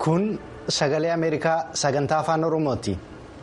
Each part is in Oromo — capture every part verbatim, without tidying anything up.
Kun sagalee Ameerikaa sagantaa afaan Oromooti.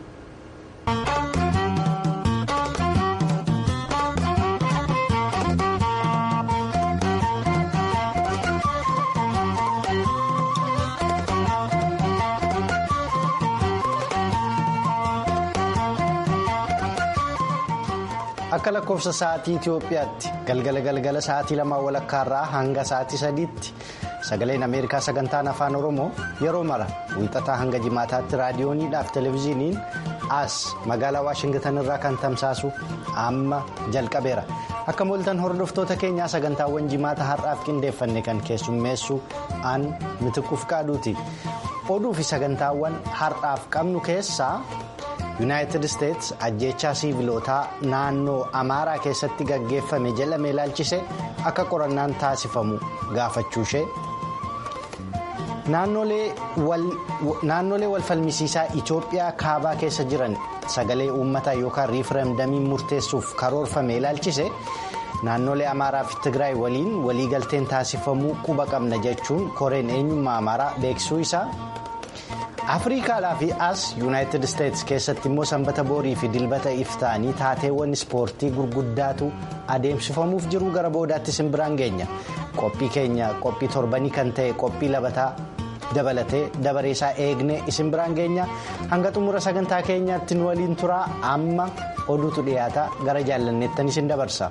Akka lakkoofsa sa'aatii Itoophiyaatti galgala galgala sa'aatii lamaa walakkaarraa hanga sa'aatii sadiitti sagaleen Ameerikaa sagantaan afaan Oromoo yeroo mara wiixataa hanga jimaataatti raadiyooniidhaaf televezyiiniin as magaalaa Waashingtan irraa kan tamsaasu amma jalqabeera. Akka mooltan hordoftoota keenyaa sagantaawwan jimaata har'aaf qindeeffanne kan keessummeessu aan mitikuuf qaaduuti. Oduu fi sagantaawwan har'aaf qabnu keessaa. Yuunaayitid Isteets ajjeechaa siivilootaa naannoo Amaaraa keessatti gaggeeffame jedhame ilaalchise akka qorannaan taasifamu gaafachuu ishee. Naannolee walfalmisiisaa Itoophiyaa kaabaa keessa jiran sagalee uummataa yookaan riifireemdamiin murteessuuf karoorfame ilaalchise naannolee Amaaraa fi Tigraay waliin waliigalteen taasifamuu quba qabna jechuun koreen eenyummaa Amaaraa beeksisuu isaa. Afriikaadhaa fi as Yuunaayitid Isteets keessatti immoo sanbata boorii fi dilbata iftaanii taateewwan ispoortii gurguddaatu adeemsifamuuf jiru gara boodaatti simbiraan geenya. Qophii keenya qophii torbanii kan ta'e qophii labataa dabalatee dabareesaa eegne isin biraan geenya hanga xumura sagantaa keenyaatti nu waliin turaa amma oduutu dhiyaata gara jaallanneettan isin dabarsa.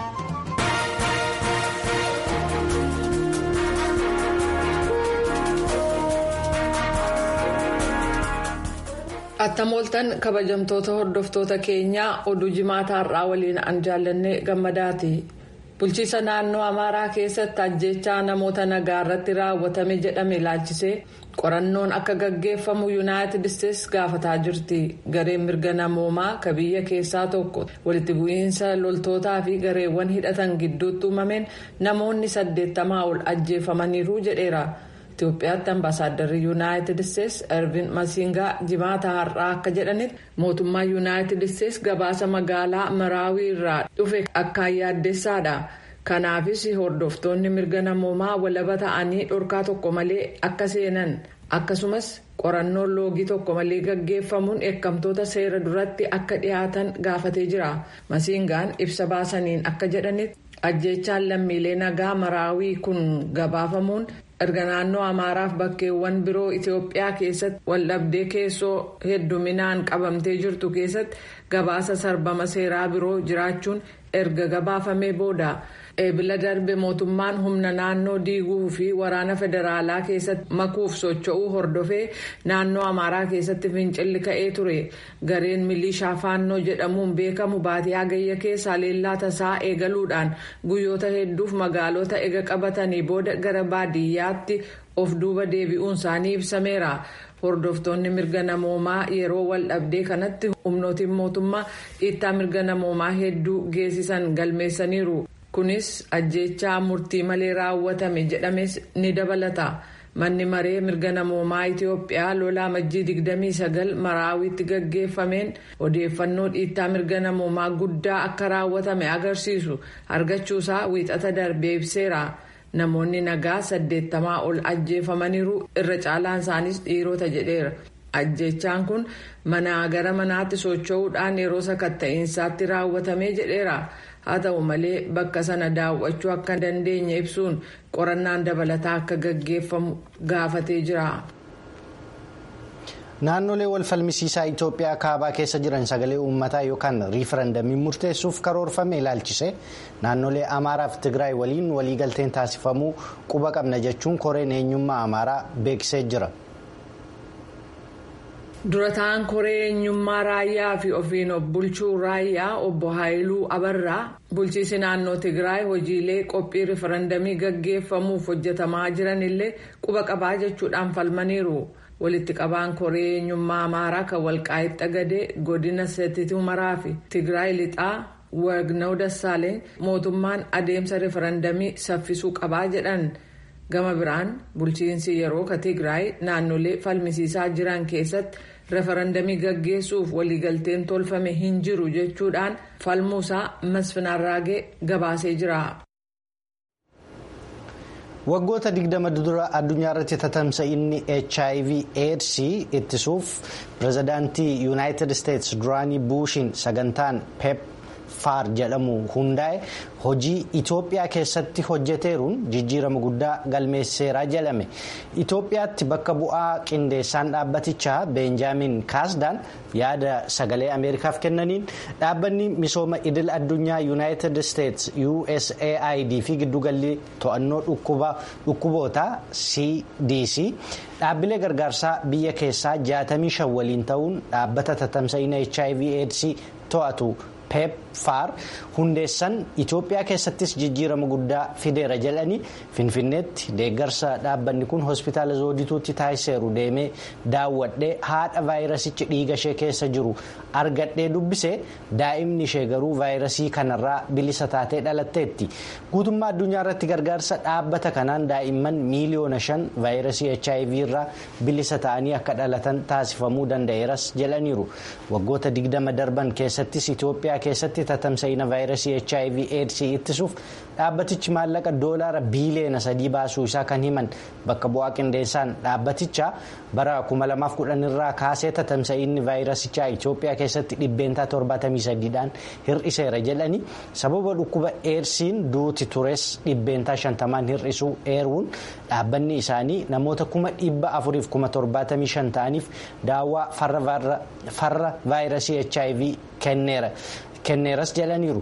Attamooltan kabajamtoota hordoftoota keenyaa oduu jimaata har'aa waliin an jaallanne gammadaati. Bulchiisa naannoo Amaaraa keessatti ajjeechaa namoota nagaa irratti raawwatame jedhame ilaalchisee qorannoon akka gaggeeffamu Yuunaayitid Isteets gaafataa jirti. Gareen mirga namoomaa ka biyya keessaa tokko walitti bu'iinsa loltootaa fi gareewwan hidhatan gidduutti uumameen namoonni saddeettamaa ol ajjeefamaniiru jedheera. Itoophiyaatti ambaasaaddarri Yuunaayitid Isteets Ervin Masingaa jimaata har'aa akka jedhanitti mootummaa Yuunaayitid Isteets gabaasa magaalaa Maraawii irraa dhufe akkaan yaaddeessaadha. Kanaafis hordoftoonni mirga namoomaa walaba ta'anii dhorkaa tokko malee akka seenan akkasumas qorannoon loogii tokko malee gaggeeffamuun eeggamtoota seera duratti akka dhiyaatan gaafatee jira. Masingaan ibsa baasaniin akka jedhanitti ajjeechaan lammiilee nagaa Maraawii kun gabaafamuun. erga naannoo Amaaraaf bakkeewwan biroo Itoophiyaa keessatti waldhabdee keessoo hedduminaan qabamtee jirtu keessatti gabaasa sarbama seeraa biroo jiraachuun erga gabaafamee booda eebila darbe mootummaan humna naannoo diiguu fi waraana federaalaa keessatti makuuf socho'uu hordofee naannoo Amaaraa keessatti fincilli ka'ee ture. Gareen milishaa faannoo jedhamuun beekamu baatii hagayya keessaa leellaa tasaa eegaluudhaan guyyoota hedduuf magaalota ega qabatanii booda gara baadiyyaatti of duuba deebi'uun isaanii ibsameera. Hordoftoonni mirga namoomaa yeroo wal dhabdee kanatti humnootiin mootummaa dhiittaa mirga namoomaa hedduu geessisan galmeessaniiru. Kunis ajjeechaa murtii malee raawwatame jedhames ni dabalata. Manni maree mirga namoomaa Itoophiyaa lolaa majjii digdamii sagal Maraawiitti gaggeeffameen odeeffannoo dhiittaa mirga namoomaa guddaa akka raawwatame agarsiisu argachuusaa wiixata darbee ibseera. Namoonni nagaa saddeettamaa ol ajjeefamaniiru irra caalaan isaanis dhiirota jedheera. Ajjeechaan kun manaa gara manaatti socho'uudhaan yeroo sakatta'iinsaatti raawwatamee jedheera. Haa ta'u malee bakka sana daawwachuu akka dandeenye ibsuun qorannaan dabalataa akka gaggeeffamu gaafatee jira. Naannolee walfalmisiisaa Itoophiyaa kaabaa keessa jiran sagalee uummataa yookaan riifireemdamiin murteessuuf karoorfame ilaalchise naannolee Amaaraa fi Tigraay waliin waliigalteen taasifamuu quba qabna jechuun koreen eenyummaa Amaaraa beeksisee jira. Durataan koree eenyummaa raayyaa fi ofiin of bulchuu raayyaa obbo Haayiluu Abarraa bulchiisi naannoo Tigraay hojiilee qophii riifireemdamii gaggeeffamuuf hojjetamaa jiran illee quba qabaa jechuudhaan falmaniiru. Walitti qabaan koree eenyummaa Amaaraa kan Walqaayitti Xagadee godina Seetit Humaraa fi Tigraay lixaa Wagnaw Dassaaleen mootummaan adeemsa riifireemdamii saffisuu qabaa jedhan. Gama biraan bulchiinsi yeroo ka Tigraay naannolee falmisiisaa jiran keessatti referendamii gaggeessuuf waliigalteen tolfame hin jiru jechuudhaan falmuusaa Masfin Arraagee gabaasee jira. Waggoota digdama dura addunyaa irratti tatamsa'inni H I V AIDS ittisuuf pirezidaantii Yuunaayitid Isteetsi duraanii Buushiin sagantaan PEPFAR jedhamu hundaa'e hojii Itoophiyaa keessatti hojjeteeruun jijjiirama guddaa galmeesseera jedhame. Itoophiyaatti bakka bu'aa qindeessaan dhaabbatichaa Beenjaamin Kaasdaan yaada sagalee Ameerikaaf kennaniin dhaabbanni misooma idil addunyaa Yuunaayitid Isteetsi U S A I D fi giddugalli to'annoo dhukkuboota C D C dhaabbilee gargaarsaa biyya keessaa jaatamii shan waliin ta'uun dhaabbata tatamsa'ina H I V AIDS to'atu PEPFAR hundeessan Itoophiyaa keessattis jijjiirama guddaa fideera jedhanii Finfinneetti deeggarsa dhaabbanni kun hospitaala Zoodituutti taasiseeru deemee daawwadhee haadha vaayirasichi dhiiga ishee keessa jiru argadhee dubbise daa'imni ishee garuu vaayirasii kanarraa bilisa taatee dhalatteetti. Guutummaa addunyaa irratti gargaarsa dhaabbata kanaan daa'imman miiliyoona shan vaayirasii H I V irraa bilisa ta'anii akka dhalatan taasifamuu danda'eeras jedhaniiru. Waggoota digdama darban keessattis Itoophiyaa keessatti tatamsa'ina vaayirasii H I V AIDS ittisuuf dhaabbatichi maallaqa doolaara biiliyoona sadii baasuu isaa kan himan bakka bu'aa qindeessaan dhaabbatichaa bara kuma lamaaf kudhan irraa kaasee tatamsa'inni vaayirasichaa Itoophiyaa keessatti dhibbeentaa torbaatamii sadiidhaan hir'iseera jedhanii sababa dhukkuba AIDSiin duuti tures dhibbeentaa shantamaan hir'isuu eeruun dhaabbanni isaanii namoota kuma dhibba afuriif kuma torbaatamii shan ta'aniif daawwaa farra vaayirasii H I V kenneera. kenneeras jedhaniiru.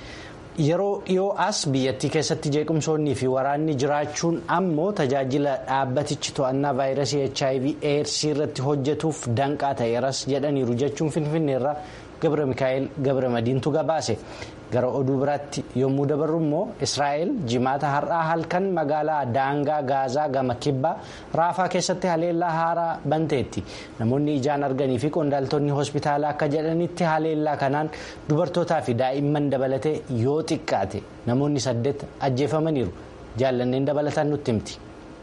Yeroo dhiyoo as biyyattii keessatti jeequmsoonnii fi waraanni jiraachuun ammoo tajaajila dhaabbatichi to'annaa vaayirasii H I V AIDS irratti hojjetuuf danqaa ta'eeras jedhaniiru jechuun Finfinneerraa Gabra Mikaa'el Gabra Madiintu gabaase. Gara oduu biraatti yommuu dabarru immoo Israa'el jimaata har'aa halkan magaalaa daangaa Gaazaa gama kibbaa Raafaa keessatti haleellaa haaraa banteetti. Namoonni ijaan arganii fi qondaaltonni hospitaalaa akka jedhanitti haleellaa kanaan dubartootaa fi daa'imman dabalatee yoo xiqqaate namoonni saddeet ajjeefamaniiru. Jaallanneen dabalataan nutti himti.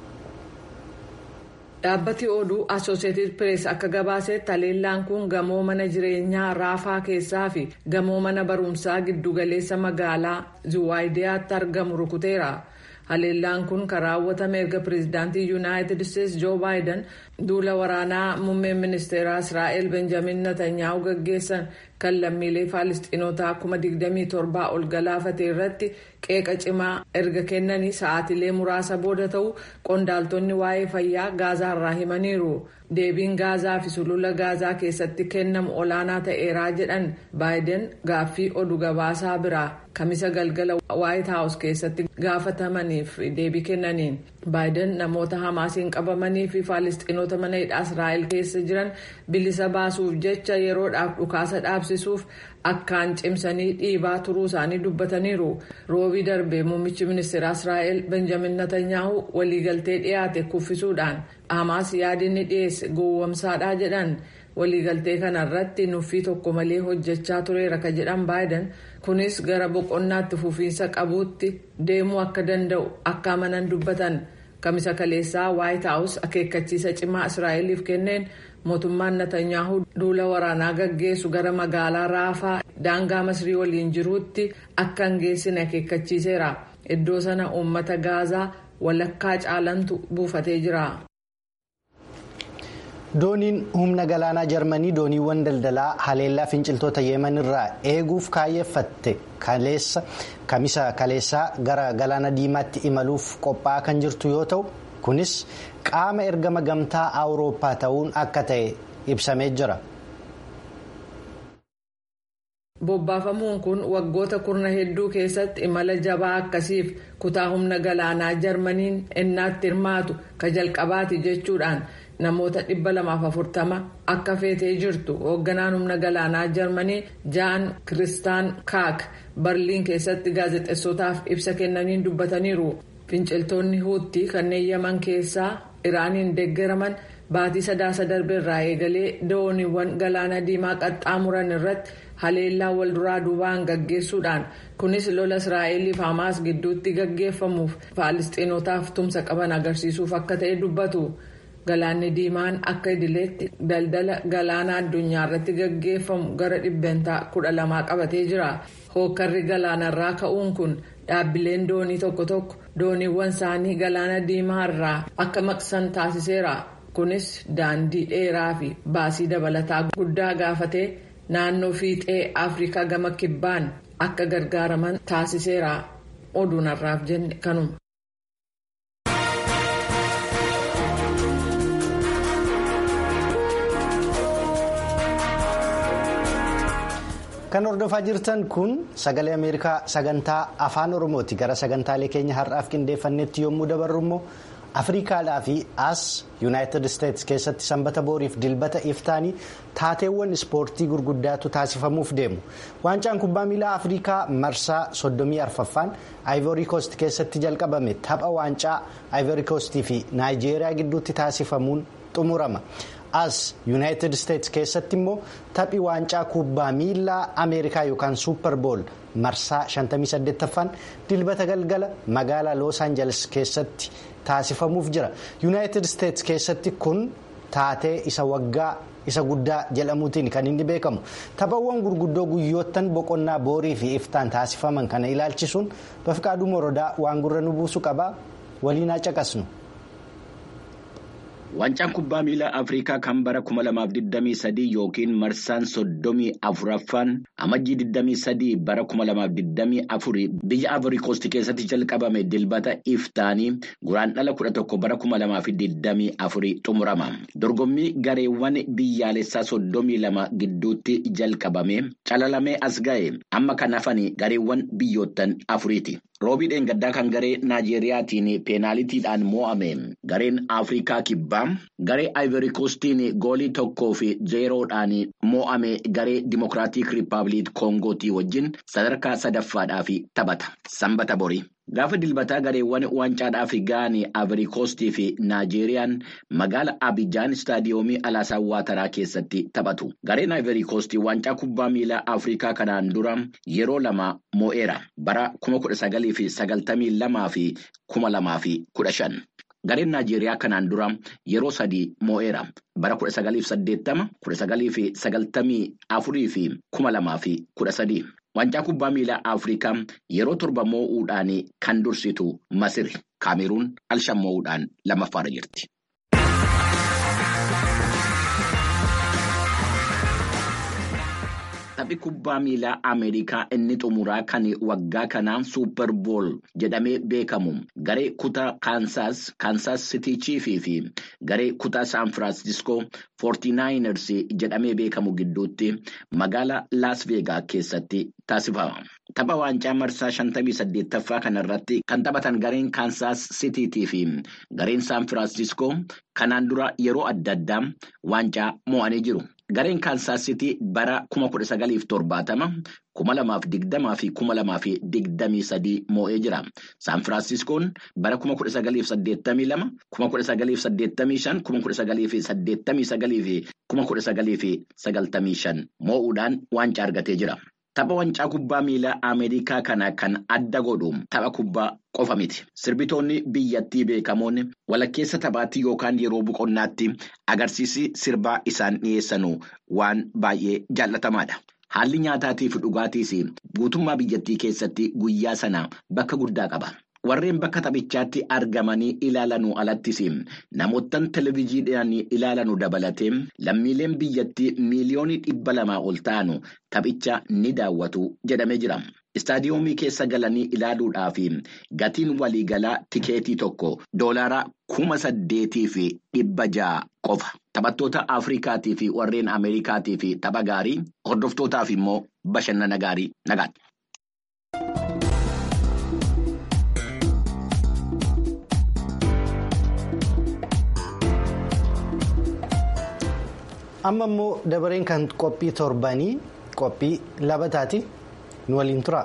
Dhaabbati oduu Associated Press akka gabaasetti haleellaan kun gamoo mana jireenyaa Raafaa keessaa fi gamoo mana barumsaa giddugaleessa magaalaa Zuwaayidiyaatti argamu rukuteera. Haleellaan kun kan raawwatame erga pireezidaantii Yuunaayitid Isteetsi Joo Baayiden duula waraanaa muummeen ministeeraa Israa'el Benjamin Netanyaa'u gaggeessan kan lammiilee Faalistiinotaa kuma digdamii torbaa ol galaafate irratti qeeqa cimaa erga kennanii sa'aatilee muraasa booda ta'u qondaaltonni waa'ee fayyaa Gaazaarraa himaniiru. Deebiin Gaazaa fi sulula Gaazaa keessatti kennamu olaanaa ta'eeraa jedhan Baayiden gaaffii oduu gabaasaa biraa kamisa galgala White House keessatti gaafatamaniif deebii kennaniin. Baayiden namoota Hamaasiin qabamanii fi Faalistiinoota mana hidhaa Israa'el keessa jiran bilisa baasuuf jecha yeroodhaaf dhukaasa dhaabsisuuf akkaan cimsanii dhiibaa turuu isaanii dubbataniiru. Roobii darbee muummichi ministeeraa Israa'el Benjamin Netanyaa'u waliigaltee dhiyaate kuffisuudhaan Hamaas yaadinni dhiyeesse gowwomsaadhaa jedhan. Waliigaltee kanarratti nuffii tokko malee hojjechaa tureera ka jedhan Baayiden kunis gara boqonnaatti fufiinsa qabuutti deemuu akka danda'u akka amanan dubbatan. Kamisa kaleessaa White House akeekkachiisa cimaa Israa'eliif kenneen mootummaan Netanyaa'u duula waraanaa gaggeessu gara magaalaa Raafaa daangaa Masrii waliin jiruutti akka hin geessine akeekkachiiseera. Iddoo sana uummata Gaazaa walakkaa caalantu buufatee jira. Dooniin humna galaanaa Jarmanii dooniiwwan daldalaa haleellaa finciltoota Yemen irraa eeguuf kaayeffatte kaleessa kamisa kaleessaa gara galaana diimaatti imaluuf qophaa'aa kan jirtu yoo ta'u kunis qaama ergama gamtaa Awurooppaa ta'uun akka ta'e ibsamee jira. Bobbaafamuun kun waggoota kurna hedduu keessatti imala jabaa akkasiif kutaa humna galaanaa Jarmaniin ennaatti hirmaatu ka jalqabaati jechuudhaan namoota dhibba lamaaf afurtama akka feetee jirtu hoogganaan humna galaanaa Jarmanii Jaan Kiristaan Kaak Barliin keessatti gaazexeessotaaf ibsa kennaniin dubbataniiru. Finciltoonni Huutii kanneen Yaman keessaa Iraaniin deeggaraman baatii sadaasa darbeerraa eegalee dooniiwwan galaana diimaa qaxxaamuran irratti haleellaa wal duraa duubaan gaggeessuudhaan kunis lola Israa'eliif Hamaas gidduutti gaggeeffamuuf Faalistiinotaaf tumsa qaban agarsiisuuf akka ta'e dubbatu. Galaanni diimaan akka idileetti daldala galaana addunyaa irratti gaggeeffamu gara dhibbentaa kudha lamaa qabatee jira. Hookkarri galaanarraa ka'uun kun dhaabbileen doonii tokko tokko dooniiwwan isaanii galaana diimaa irraa akka maqsan taasiseera. Kunis daandii dheeraa fi baasii dabalataa guddaa gaafatee naannoo fiixee Afrikaa gama kibbaan akka gargaaraman taasiseera. Oduun har'aaf jenne kanuma. Kan hordofaa jirtan kun sagalee Ameerikaa sagantaa afaan Oromooti. Gara sagantaalee keenya har'aaf qindeeffannetti yommuu dabarru immoo Afrikaadhaa fi as Yuunaayitid Isteetsi keessatti sanbata booriif dilbata iftaanii taateewwan ispoortii gurguddaatu taasifamuuf deemu. Waancaan kubbaa miilaa Afrikaa marsaa soddomii arfaffaan Ivory Coast keessatti jalqabame tapha waancaa Ivory Coast fi Naayijeeriyaa gidduutti taasifamuun xumurama. As Yuunaayitid Isteetsi keessatti immoo taphi waancaa kubbaa miilaa Ameerikaa yookaan Suupper Bool marsaa shantamii saddeettaffaan dilbata galgala magaalaa Los Angeles keessatti taasifamuuf jira. Yuunaayitid Isteetsi keessatti kun taatee isa waggaa isa guddaa jedhamuutiin kan inni beekamu. Taphawwan gurguddoo guyyoottan boqonnaa boorii fi iftaan taasifaman kana ilaalchisuun Bafqaaduu Morodaa waan gurra nu buusu qaba. Waliin haa caqasnu. Waancaan kubbaa miilaa Afrikaa kan bara kuma lamaaf digdamii sadii yookiin marsaan soddomii afuraffaan amajjii digdamii sadii bara kuma lamaaf digdamii afurii biyya Ivory Coast keessatti jalqabame dilbata iftaanii guraandhala kudha tokko bara kuma lamaaf digdamii afurii xumurama. Dorgommii gareewwan biyyaalessaa soddomii lama gidduutti jalqabame calalamee as ga'e amma kan hafan gareewwan biyyoottan afuriiti. Roobii dheengaddaa kan garee Naayijeeriyaatiin peenaalitiidhaan mo'ame gareen Afrikaa kibbaa garee Ivory Coastiin goolii tokkoo fi zeeroodhaan mo'ame garee Dimokiraatik Rippaabilik Koongootii wajjin sadarkaa sadaffaadhaaf taphata. Sanbata borii. Gaafa dilbataa gareewwan waancaadhaaf ga'anii Ivory Coastii fi Naayijeeriyaan magaala Abijaan istaadiyoomii Alaasan Waataraa keessatti taphatu. Gareen Ivory Coastii waancaa kubbaa miilaa Afrikaa kanaan dura yeroo lama mo'eera. Bara kuma kudha sagalii fi sagaltamii lamaa fi kuma lamaa fi kudha shan. Gareen Naayijeeriyaa kanaan dura yeroo sadii mo'eera. Bara kudha sagalii fi saddeettama, kudha sagalii fi sagaltamii afurii fi kuma lamaa fi kudha sadii. Waancaa kubbaa miilaa Afrikaa yeroo torba moo'uudhaan kan dursitu Masiri. Kaameruun alshan moo'uudhaan lammaffaarra jirti. Taphi kubbaa miilaa Ameerikaa inni xumuraa kan waggaa kanaa Suupper Bool jedhamee beekamu garee kutaa Kaansaas, Kaansaas Sitii Chiifii fi garee kutaa Saan Firaansiskoo forty-niners jedhamee beekamu gidduutti magaalaa Laas Veegaa keessatti taasifama. Tapha waancaa marsaa shantamii saddeettaffaa kanarratti kan taphatan gareen Kaansaas Sitiitii fi gareen Saan Firaansiskoo kanaan dura yeroo adda addaa waancaa mo'anii jiru. Gareen Kaansaas Sitii bara kuma kudha sagaliif torbaatama, kuma lamaaf digdamaa fi kuma lamaaf digdamii sadii moo'ee jira. Saan Firaansiskoon bara kuma kudha sagaliif saddeettamii lama, kuma kudha sagaliif saddeettamii shan, kuma kudha sagaliif saddeettamii sagalii fi kuma kudha sagaliif sagaltamii shan moo'uudhaan waancaa argatee jira. Tapha waancaa kubbaa miilaa Ameerikaa kana kan adda godhu tapha kubbaa qofa miti. Sirbitoonni biyyattii beekamoon walakkeessa taphaatti yookaan yeroo boqonnaatti agarsiisi sirbaa isaan dhiyeessanu waan baay'ee jaallatamaadha. Haalli nyaataatii fi dhugaatiis guutummaa biyyattii keessatti guyyaa sana bakka guddaa qaba. Warreen bakka taphichaatti argamanii ilaalanuu alattis namoottan televezyiidhaan ilaalanuu dabalatee lammiileen biyyattii miiliyoonii dhibba lamaa ol ta'anu taphicha ni daawwatu jedhamee jira. Istaadiyoomii keessa galanii ilaaluudhaaf gatiin waliigalaa tikeetii tokko doolaara kuma saddeetii fi dhibba ja'a qofa. Taphattoota Afrikaatii fi warreen Ameerikaatii fi tapha gaarii hordoftootaaf immoo bashannana gaarii nagaadha. Amma immoo dabareen kan qophii torbanii qophii labataati nu waliin tura.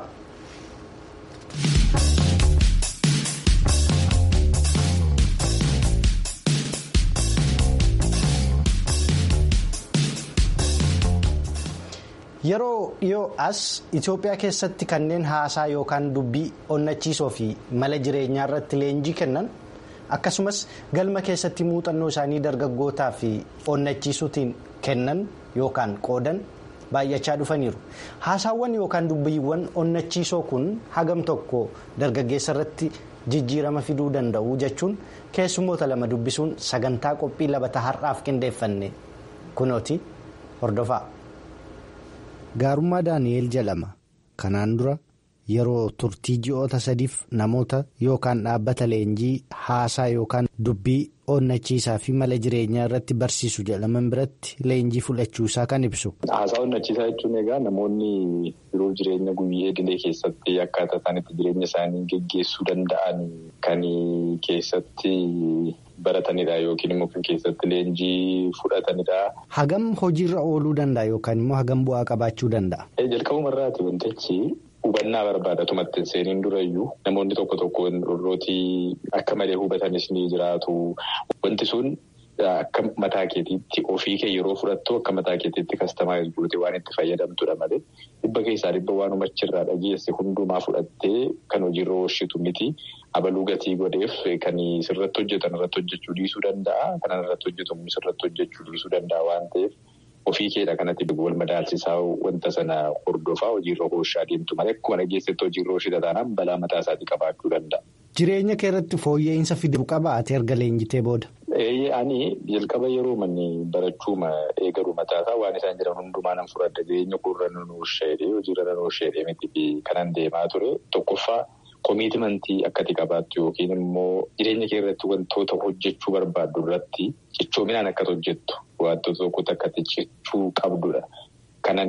Yeroo dhiyoo as Itoophiyaa keessatti kanneen haasaa yookaan dubbii onnachiisoo fi mala jireenyaa irratti leenjii kennan akkasumas galma keessatti muuxannoo isaanii dargaggootaa fi onnachiisuutiin kennan yookaan qoodan baay'achaa dhufaniiru. Haasaawwan yookaan dubbiiwwan onnachiisoo kun hagam tokko dargaggeessa irratti jijjiirama fiduu danda'u jechuun keessummoota lama dubbisuun sagantaa qophii labataa har'aaf qindeeffanne kunooti hordofaa. Gaarummaa Daani'eel jedhama. Kanaan dura yeroo turtii ji'oota sadiif namoota yookaan dhaabbata leenjii haasaa yookaan dubbii onnachiisaa fi mala jireenyaa irratti barsiisu jedhaman biratti leenjii fudhachuu isaa kan ibsu. Haasaa onnachiisaa jechuun egaa namoonni yeroo jireenya guyyee idilee keessatti akkaataa isaan itti jireenya isaanii geggeessuu danda'an kan keessatti baratanidha yookiin immoo kan keessatti leenjii fudhatanidha. Hagam hojiirra ooluu danda'a yookaan immoo hagam bu'aa qabaachuu danda'a? Jalqabumarraati wantichi hubannaa barbaada tumatti seeniin durayyuu namoonni tokko tokko warrootii akka malee hubatanis ni jiraatu. Wanti sun akka mataa keetiitti ofii kee yeroo fudhattu akka mataa keetiitti kastamaayiz gootee waan itti fayyadamtudha malee dhibba keessaa dhibba waanuma achirraa dhageesse hundumaa fudhattee kan hojiirra oolchitu miti. Abaluu gatii godheef kan sirratti hojjetan irratti hojjechuu dhiisuu danda'a. Kanan irratti hojjetamu sirratti hojjechuu dhiisuu danda'a waan ta'eef ofii keedha kanatti wal madaalchisaa wanta sana hordofaa hojiirra oolchaa deemtu malee akkuma dhageessetti hojiirra oolchita taanaan balaa mataa isaatii qabaachuu danda'a. Jireenya kee irratti fooyya'insa fiduu qaba ati erga leenjitee booda? Ani jalqaba yeroo manni barachuuma eegalu mataasaa waan isaan jiran hundumaa nan fudhadha jireenya koorra nan oolchee hojiirra nan oolchee miti kanan deemaa ture tokkoffaa. Komiitimantii akkati qabaattu yookiin immoo jireenya kee irratti wantoota hojjechuu barbaaddu irratti cichoominaan akkati hojjettu wantoota tokkotti akkati cichuu qabdudha. Kanan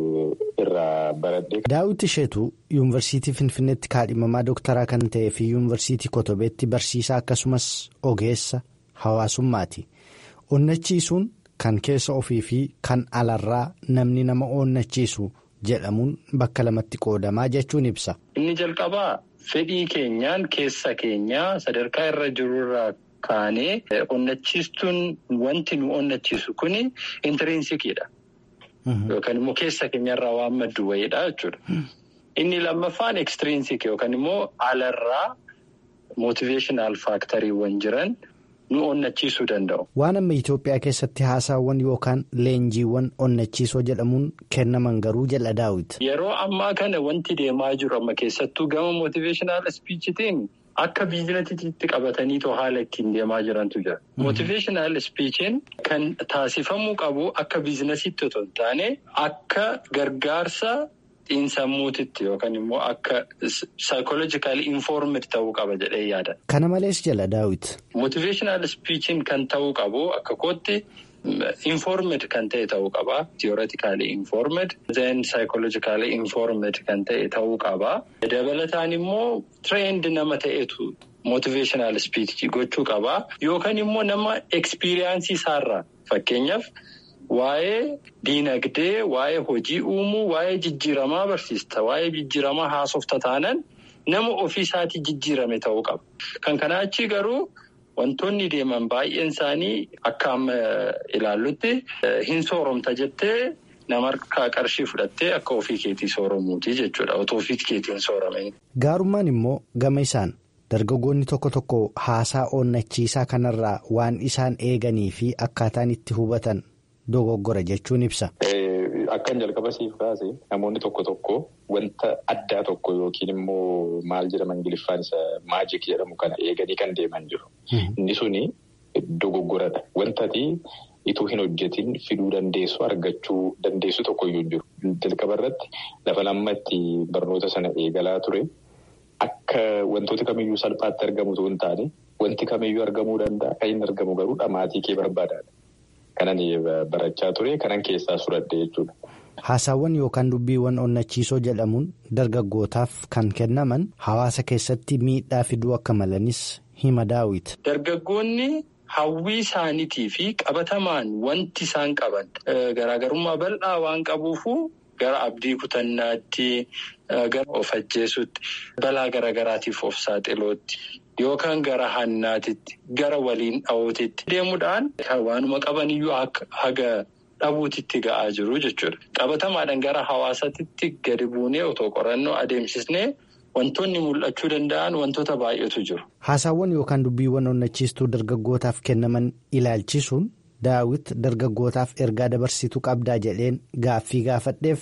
irraa baradhe. Daawit Isheetuu yuunivarsiitii Finfinneetti kaadhimamaa dooktaraa kan ta'ee fi yuunivarsiitii Kotobeetti barsiisaa akkasumas ogeessa hawaasummaati. Onnachiisuun kan keessa ofii fi kan alarraa namni nama onnachiisu jedhamuun bakka lamatti qoodamaa jechuun ibsa. Inni jalqabaa fedhii keenyaan keessa keenyaa sadarkaa irra jirurraa kaanee onnachiistuun wanti nu onnachiisu kuni intrinsikiidha. Yookaan immoo keessa keenyarraa waan maddu wayiidha jechuudha. Inni lammaffaan ekstirinsik yookaan immoo alarraa mootiveeshinaal faaktoriiwwan jiran nu onnachiisuu danda'u. Waan amma Itoophiyaa keessatti haasaawwan yookaan leenjiiwwan onnachiisoo jedhamuun kennaman garuu jedha Daawit. Yeroo ammaa kana wanti deemaa jiru amma keessattuu gama mootiveeshinaal spiichitiin akka biizinasiitti qabatanii too haala ittiin deemaa jirantu jira. Mootiveeshinaal spiichiin kan taasifamuu qabu akka biizinasiitti otoo hin taane akka gargaarsa xiinsammuutitti yookaan immoo akka saayikooloojikaali infoormed ta'uu qaba jedhee yaada. Kana malees jala Daawit. Mootiveeshinaal spiichiin kan ta'uu qabu akka kootti infoormed kan ta'e ta'uu qaba. Tiyooraatikaalii infoormed, zeen saayikooloojikaalii infoormed kan ta'e ta'uu qaba. Dabalataan immoo tireend nama ta'etu mootiveeshinaal spiichii gochuu qaba. Yookaan immoo nama ekspiriyaansii isaarraa fakkeenyaaf. Waa'ee diinagdee, waa'ee hojii uumuu, waa'ee jijjiiramaa barsiista, waa'ee jijjiiramaa haasofta taanan nama ofii isaatii jijjiirame ta'uu qaba. Kan kanaa achi garuu wantoonni deeman baay'een isaanii akka amma ilaallutti hin sooromta jettee nama harkaa qarshii fudhattee akka ofii keetii sooromuuti jechuudha. Otoo ofii keetiin soorame. Gaarummaan immoo gama isaan dargaggoonni tokko tokko haasaa onnachiisaa kanarraa waan isaan eeganii fi akkaataan itti hubatan. Dogoggora jechuun ibsa. Akkan jalqaba siif kaase namoonni tokko tokko wanta addaa tokko yookiin immoo maal jedhama Ingiliffaan isa maajik jedhamu kana eeganii kan deeman jiru. Inni suni dogoggoradha. Wantati ituu hin hojjetin fiduu dandeessu argachuu dandeessu tokkoyyuu jiru. Jalqaba irratti lafa lammatti barnoota sana eegalaa ture akka wantoota kamiyyuu salphaatti argamu ta'uu hin taane wanti kamiyyuu argamuu danda'a. Kan hin argamu garuu dhamaatii kee barbaadaadha. Kanan barachaa ture kanan keessaa suradde jechuudha. Haasaawwan yookaan dubbiiwwan onnachiisoo jedhamuun dargaggootaaf kan kennaman hawaasa keessatti miidhaa fiduu akka malanis hima Daawit. Dargaggoonni hawwii isaaniitii fi qabatamaan wanti isaan qaban garaagarummaa bal'aa waan qabuufu gara abdii kutannaatti gara of ajjeesutti balaa garaagaraatiif of saaxilootti. Yookaan gara hannaatitti gara waliin dha'ootitti deemuudhaan waanuma qaban iyyuu haga dhabuutitti ga'aa jiru jechuudha. Qabatamaadhaan gara hawaasaatti gadi buunee otoo qorannoo adeemsisnee wantoonni mul'achuu danda'an wantoota baay'eetu jiru. Haasaawwan yookaan dubbiiwwan onnachiistuu dargaggootaaf kennaman ilaalchisuun Daawit dargaggootaaf ergaa dabarsituu qabdaa jedheen gaaffii gaafadheef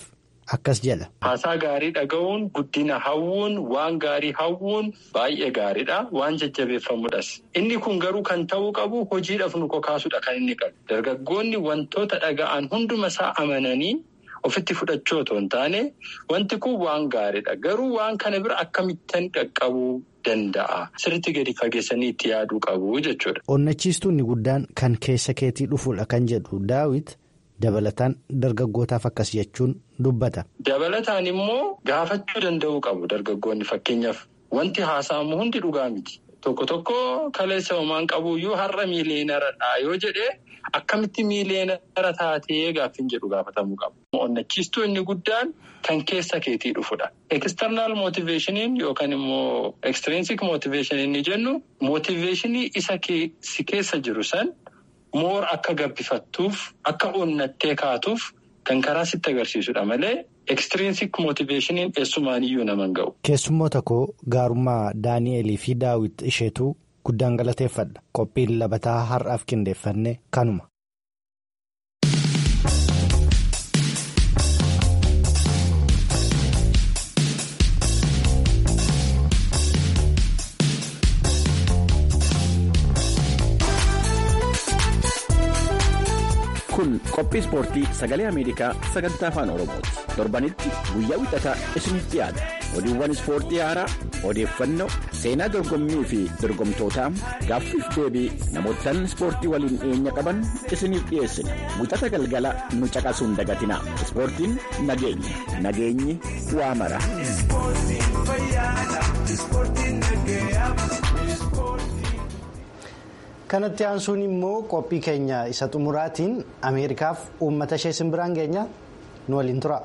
akkas jedha. Haasaa gaarii dhaga'uun guddina hawwuun waan gaarii hawwuun baay'ee gaariidha. Waan jajjabeeffamudhas. Inni kun garuu kan ta'uu qabu hojiidhaaf nu kakaasuudha kan inni qabu. Dargaggoonni wantoota dhaga'an hunduma isaa amananii ofitti fudhachuu otoo hin taane wanti kun waan gaariidha. Garuu waan kana bira akkamittan qaqqabuu danda'a. Sirriitti gadi fageessanii itti yaaduu qabu jechuudha. Onnachiistuun guddaan kan keessa keetii dhufuudha kan jedhu Daawit. Dabalataan dargaggootaaf akkas jechuun dubbata. Dabalataan immoo gaafachuu danda'uu qabu dargaggoonni fakkeenyaaf wanti haasa'amu hundi dhugaa miti. Tokko tokko kaleessa homaan qabuyyuu har'a miileenaradha yoo jedhee akkamitti miileenara taatee gaaffiin jedhu gaafatamuu qabu. Onnachiistuu inni guddaan kan keessa keetii dhufudha. External motivationin yookaan immoo extrinsic motivation inni jennu motivationii isa si keessa jiru san. Moor akka gabbifattuuf akka onnattee kaatuuf kan karaa sitti agarsiisudha malee extrinsic motivationiin eessumaaniyyuu naman ga'u. Keessummoota koo gaarummaa Daani'elii fi Daawit isheetu guddaan galateeffadha. Qophiin labataa har'aaf qindeeffanne kanuma. Kun qophii ispoortii sagalee Ameerikaa sagantaa afaan Oromooti. Torbanitti guyyaa wixataa isinitti dhiyaata. Oduuwwan ispoortii haaraa, odeeffannoo, seenaa dorgommii fi dorgomtootaa, gaaffiif deebii namootaan ispoortii waliin dhiyeenya qaban isiniif dhiyeessina. Wixata galgala nu caqasuun dagatinaa. Ispoortiin nageenya. Nageenyi waa mara. Kanatti aansuun immoo qophii keenya isa xumuraatiin Ameerikaaf uummata ishee simbiraan geenya nu waliin tura.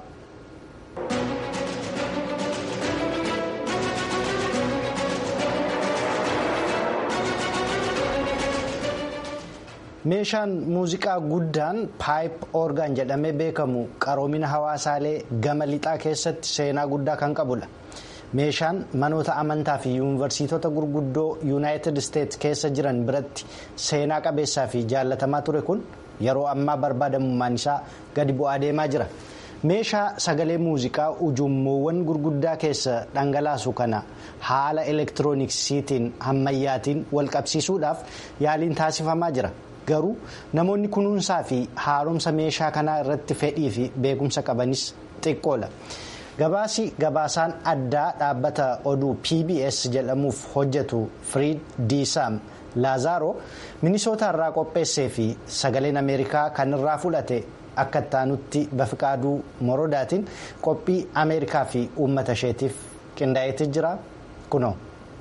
Meeshaan muuziqaa guddaan paayip orgaan jedhamee beekamu qaroomina hawaasaalee gama lixaa keessatti seenaa guddaa kan qabudha. Meeshaan manoota amantaa fi yuunivarsiitota gurguddoo yuunaayitid isteetsi keessa jiran biratti seenaa qabeessaa fi jaallatamaa ture kun yeroo ammaa barbaadamummaan isaa gadi bu'aa deemaa jira. Meeshaa sagalee muuziqaa ujummoowwan gurguddaa keessa dhangalaasu kana haala elektirooniksiitiin ammayyaatiin wal qabsiisuudhaaf yaaliin taasifamaa jira. Garuu namoonni kunuunsaa fi haaromsa meeshaa kanaa irratti fedhii fi beekumsa qabanis xiqqoodha. Gabaasi gabaasaan addaa dhaabbata oduu P B S jedhamuuf hojjetu Firiid Diisaam Laazaaroo Minisoota irraa qopheessee fi sagaleen Ameerikaa kan irraa fudhate akka ittaanutti Bafiqaaduu Morodaatiin qophii Ameerikaa fi uummata isheetiif qindaa'eetii jira kunoo.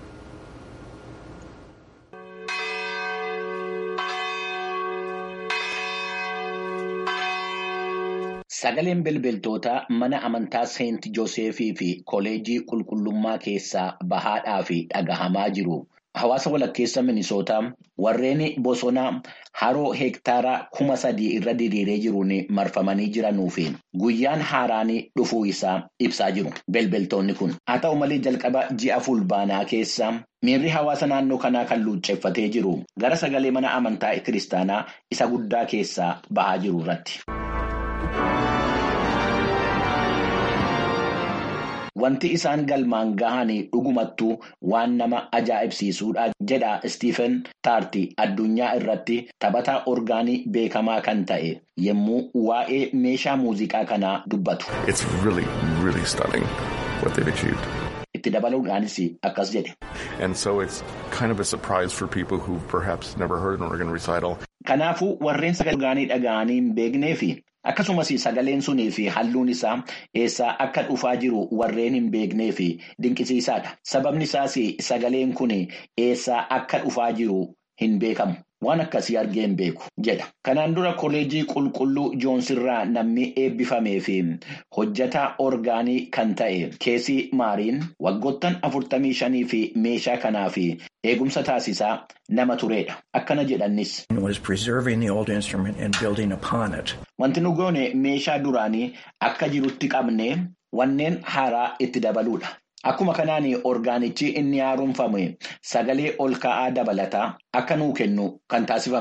Sagaleen bilbiltootaa mana amantaa Seent Joosefii fi Koolleejjii Qulqullummaa keessaa bahaadhaa fi dhagahamaa jiru. Hawaasa walakkeessa Minisootaa warreen bosonaa haroo heektaaraa kuma sadii irra diriiree jiruun marfamanii jiranuu fi guyyaan haaraan dhufuu isaa ibsaa jiru. Bilbiltoonni kun haa ta'u malee jalqaba ji'a fulbaanaa keessa miirri hawaasa naannoo kanaa kan luucceeffatee jiru gara sagalee mana amantaa kiristaanaa isa guddaa keessaa bahaa jiru irratti. Wanti isaan galmaan gahanii dhugumattuu waan nama ajaa'ibsiisuudha jedha Stiifen Taartii addunyaa irratti taphataa orgaanii beekamaa kan ta'e yommuu waa'ee meeshaa muuziqaa kanaa dubbatu. It's really, really stunning what they've achieved. Itti dabaluudhaanis akkas jedhe. And so it's kind of a surprise for people who perhaps never heard an organ recital. Kanaafuu warreen sagalee orgaanii dhaga'anii hin beeknee fi akkasumas sagaleen sunii fi halluun isaa eessaa akka dhufaa jiru warreen hin beeknee fi dinqisiisaadha. Sababni isaas sagaleen kun eessaa akka dhufaa jiru hin beekamu. Waan akkasii argee hin beeku jedha. Kanaan dura Koolleejjii Qulqulluu Joonsirraa namni eebbifamee fi hojjetaa orgaanii kan ta'e Keesii Maariin waggoottan afurtamii shanii fi meeshaa kanaa fi eegumsa taasisaa nama turedha. Akkana jedhannis. Wanti nu goone meeshaa duraanii akka jirutti qabnee wanneen haaraa itti dabaluudha. Akkuma kanaan orgaanichi inni haaromfame sagalee ol ka'aa dabalataa akka nuu kennu kan taasifamedha.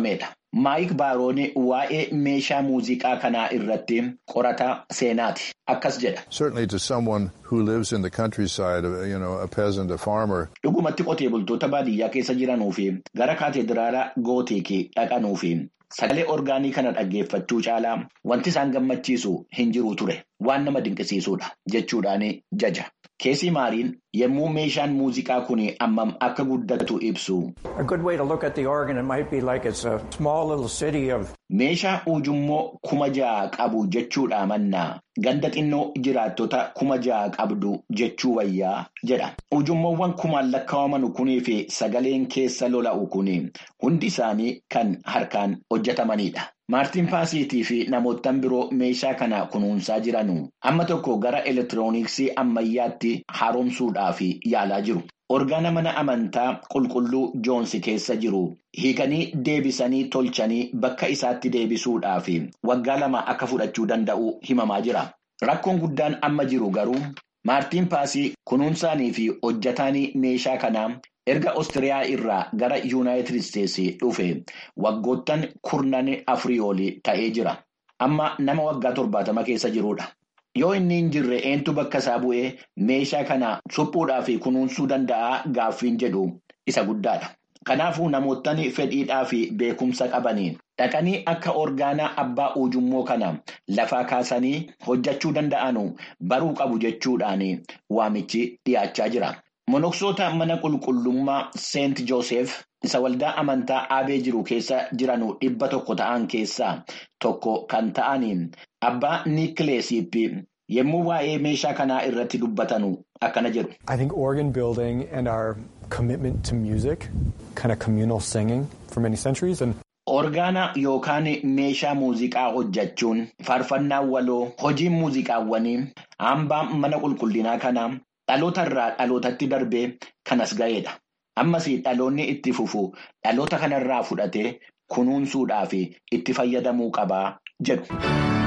Maayik Baaroon waa'ee meeshaa muuziqaa kanaa irratti qorata seenaati. Akkas jedha. Certainly to someone who lives in the countryside, you know, a peasant, a farmer. Dhugumatti qotee bultoota baadiyyaa keessa jiranuu fi gara kaateediraala gootiikii dhaqanuu fi sagalee orgaanii kana dhaggeeffachuu caalaa wanti isaan gammachiisu hin jiru ture. Waan nama dinqisiisuudha jechuudhaan jaja. Keesii Maariin yommuu meeshaan muuziqaa kun ammam akka guddatu ibsu. A good way to look at the organ, it might be like it's a small little city of. Meeshaa ujummoo kuma ja'a qabu jechuudha mannaa. Ganda xinnoo jiraattota kuma ja'a qabdu jechuu wayyaa jedha. Ujummoowwan kumaan lakkaa'aman kunii fi sagaleen keessa lola'u kuni hundi isaanii kan harkaan hojjetamanidha. Maartiin Paasiitii fi namoottan biroo meeshaa kana kunuunsaa jiranu amma tokko gara elektirooniksii ammayyaatti haaromsuudhaaf yaalaa jiru. Orgaana mana amantaa qulqulluu Joonsi keessa jiru hiikanii deebisanii tolchanii bakka isaatti deebisuudhaaf waggaa lama akka fudhachuu danda'u himamaa jira. Rakkoon guddaan amma jiru garuu Maartiin Paasii kunuunsaanii fi hojjetaanii meeshaa kanaa erga Oostiriyaa irraa gara Yuunaayitid Isteetsi dhufe waggoottan kurnan afurii olii ta'ee jira. Amma nama waggaa torbaatama keessa jirudha. Yoo inni hin jirre eentu bakka isaa bu'ee meeshaa kana suphuudhaa fi kunuunsuu danda'a gaaffiin jedhu isa guddaadha. Kanaafuu namoottan fedhiidhaa fi beekumsa qabaniin dhaqanii akka orgaanaa abbaa ujummoo kana lafaa kaasanii hojjechuu danda'anu baruu qabu jechuudhaan waamichi dhiyaachaa jira. Monoksoota mana qulqullummaa Seent Joosef isa waldaa amantaa Abee jiru keessa jiranu dhibba tokko ta'an keessaa tokko kan ta'aniin abbaa Nikileesiipi yommuu waa'ee meeshaa kanaa irratti dubbatanu akkana jedhu. I think organ building and our commitment to music, kind of communal singing for many centuries. And Orgaana yookaan meeshaa muuziqaa hojjechuun faarfannaa waloo hojiin muuziqaawwanii hambaa mana qulqullinaa kana dhaloota irraa dhalootatti darbee kanas ga'eedha. Ammas dhaloonni itti fufu dhaloota kanarraa fudhatee kunuunsuudhaaf itti fayyadamuu qabaa jedhu.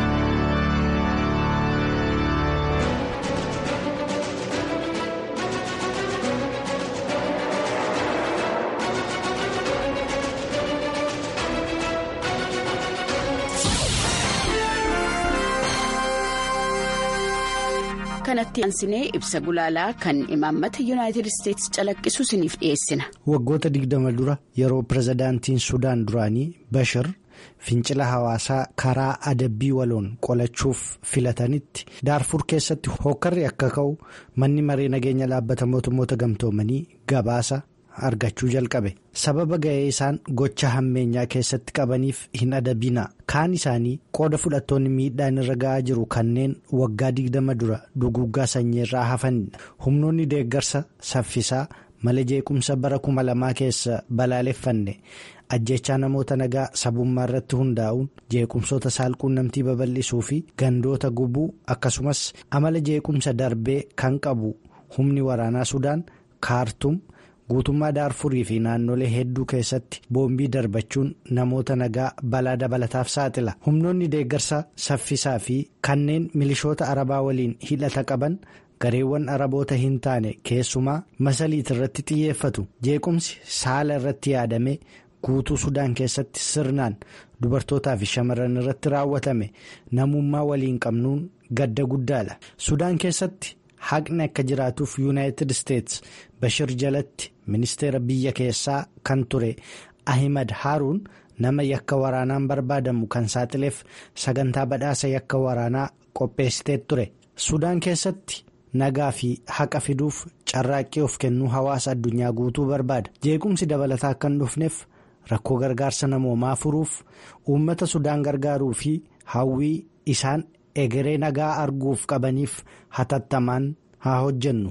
kanatti ansinee ibsa gulaalaa kan imaammata yuunaayitid isteetsi calaqqisu isiniif dhiyeessina. Waggoota digdama dura yeroo pirezidaantiin Sudaan duraanii Bashir fincila hawaasaa karaa adabbii waloon qolachuuf filatanitti Daarfur keessatti hokkarri akka ka'u manni maree nageenya dhaabbata mootummoota gamtoomanii gabaasa argachuu jalqabe. Sababa ga'ee isaan gocha hammeenyaa keessatti qabaniif hin adabina. Kaan isaanii qooda fudhattoonni miidhaan irra ga'aa jiru kanneen waggaa digdama dura duguuggaa sanyiirraa hafanidha. Humnoonni deeggarsa saffisaa mala jeequmsa bara kuma lamaa keessa balaaleffanne ajjechaa namoota nagaa sabummaa irratti hundaa'uun jeequmsoota saalquunnamtii babal'isuu fi gandoota gubuu akkasumas amala jeequmsa darbee kan qabu humni waraanaa Sudaan Kaartum. Guutummaa Daarfurii fi naannolee hedduu keessatti boombii darbachuun namoota nagaa balaa dabalataaf saaxila. Humnoonni deeggarsa saffisaa fi kanneen milishoota Arabaa waliin hidhata qaban gareewwan Araboota hin taane keessumaa masaliit irratti xiyyeeffatu. Jeequmsi saala irratti yaadame guutuu Sudaan keessatti sirnaan dubartootaa fi shamarran irratti raawwatame namummaa waliin qabnuun gadda guddaadha. Sudaan keessatti haqni akka jiraatuuf yuunaayitid isteetsi Bashir jalatti ministeera biyya keessaa kan ture Ahimad Haaruun nama yakka waraanaan barbaadamu kan saaxileef sagantaa badhaasa yakka waraanaa qopheessitee ture. Sudaan keessatti nagaa fi haqa fiduuf carraaqqii of kennuu hawaasa addunyaa guutuu barbaada. Jeequmsi dabalataa akka hin dhufneef rakkoo gargaarsa namoomaa furuuf uummata Sudaan gargaaruu fi hawwii isaan egeree nagaa arguuf qabaniif hatattamaan haa hojjennu.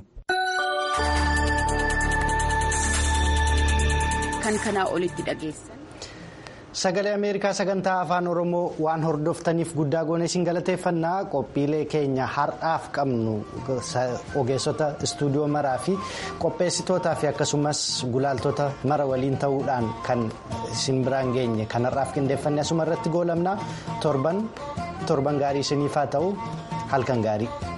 Kan kanaa olitti dhageessan. Sagalee Ameerikaa sagantaa afaan Oromoo waan hordoftaniif guddaa goonee isin galateeffannaa. Qophiilee keenya har'aaf qabnu ogeessota istuudiyoo maraa fi qopheessitootaa fi akkasumas gulaaltota mara waliin ta'uudhaan kan isin biraan geenye kan har'aaf qindeeffanne asuma irratti goolabna. Torban torban gaarii isiniif haa ta'u halkan gaarii.